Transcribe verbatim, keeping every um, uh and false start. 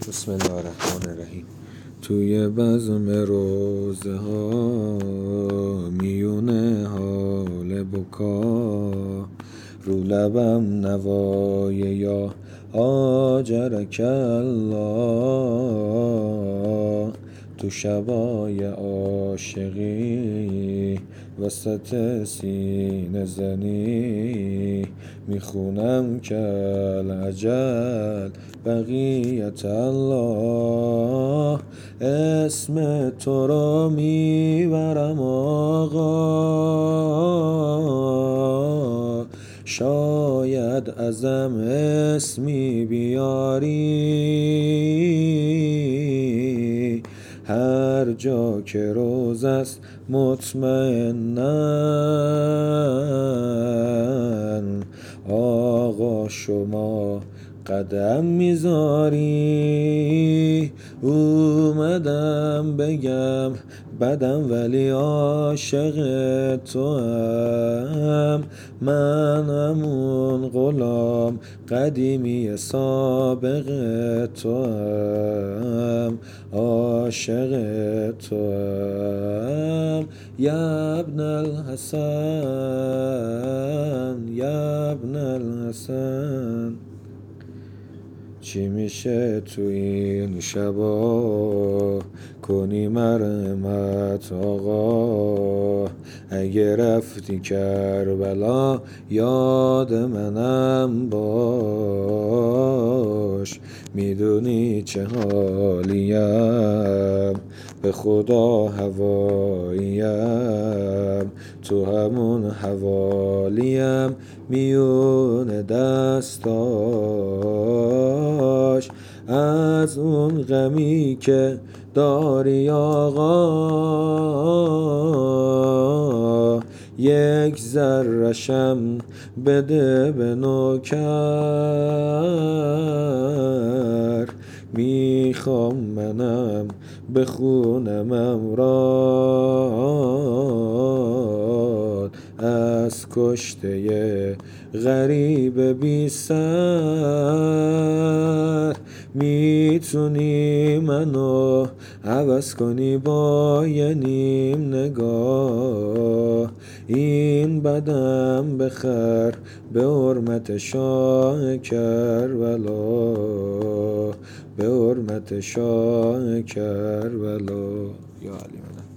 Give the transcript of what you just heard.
بسم الله الرحمن الرحیم. توی بزم روزه ها میونه حال بکا، رو لبم نوای یا هاجرک الله. تو شبای عاشقی وسط سینه زنی، میخونم که العجل بقیت الله. اسم تو را میبرم آقا، شاید ازم اسمی بیاری. هر جا که روز است مطمئنن آقا شما قدم میذاری. اومدم بگم بدم ولی عاشق تو هم، من همون غلام قدیمی سابق تو هم، عاشق تو هم. یا ابن الحسن یا ابن الحسن. چی میشه تو این شبا کنی مرحمت آقا؟ اگه رفتی کربلا یاد منم باش. میدونی چه حالیم، به خدا هواییم، تو همون حوالیم میون دستاش. از اون غمی که داری آقا، یک ذره‌شم بده به نوکر. میخوام منم بخونم امراد از کشته غریب بی سر. میتونی منو عوض کنی با یه نیم نگاه، این بدم بخر به حرمت شاه کربلا، به حرمت شاه کربلا. یا علی منم.